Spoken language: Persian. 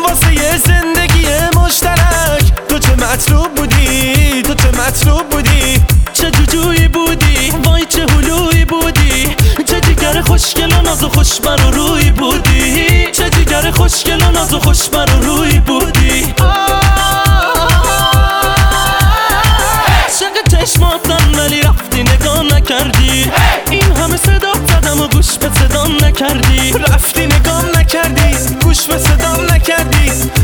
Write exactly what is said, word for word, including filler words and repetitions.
واسه یه زندگی مشترک. تو چه مطلوب بودی، تو چه مطلوب بودی، چه جوجویی بودی، وای چه هلویی بودی، چه جگر خوشگل و ناز و خوشبر و روی بودی، چه جگر خوشگل و ناز و خوشبر و روی بودی. عشق چشماتم ولی رفتی نگاه نکردی، این همه صدا زدم و گوش به صدام نکردی، رفتی نگاه نکردی، گوش به صدام نکردی.